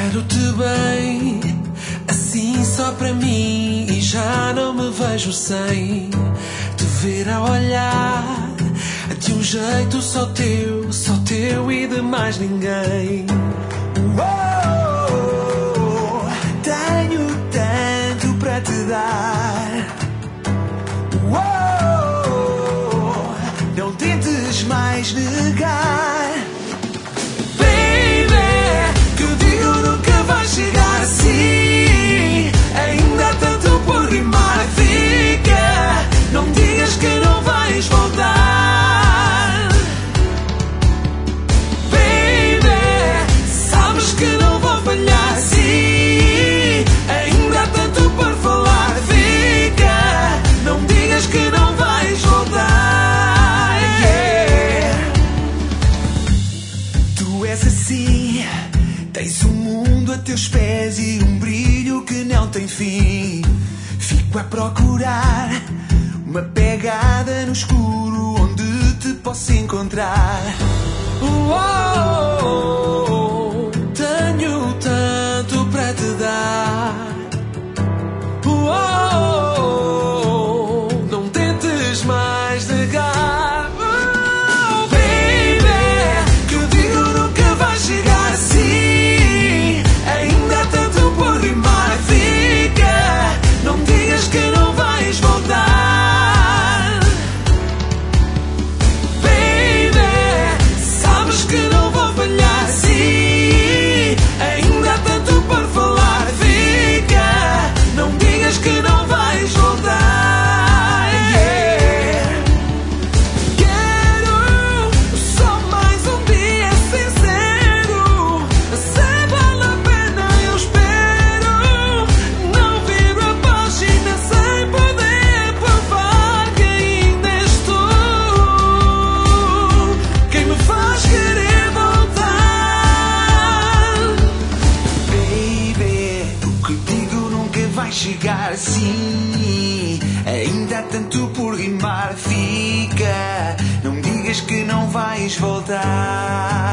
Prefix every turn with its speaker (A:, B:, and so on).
A: Quero-te bem, assim só para mim, e já não me vejo sem te ver a olhar de um jeito só teu e de mais ninguém. Tenho tanto para te dar. Não tentes mais negar. Baby, que eu digo nunca vai chegar assim. Ainda há tanto por rimar. Fica, não digas que não vais voltar. Baby, sabes que não vou falhar. Sim, ainda há tanto por falar. Fica, não digas que não vais voltar. Yeah. Tu és assim, tens o mundo a teus pés e um brilho que não tem fim. Fico a procurar uma pegada no escuro onde te posso encontrar. Tenho tanto para te dar. Não tentes mais negar. Baby, que eu digo nunca vai chegar assim. Ainda há tanto por rimar. Fica, não digas que não vais voltar. Baby, sabes que não vou falhar. Sim, ainda há tanto por falar. Fica, não digas que não vais voltar. Yeah. Quero só mais um dia sincero. Se vale a pena eu espero. Não viro a página sem poder provar que ainda és tu quem me faz querer voltar. Baby, o que digo nunca vai chegar. Sim, ainda há tanto por rimar. Fica, não digas que não vais voltar.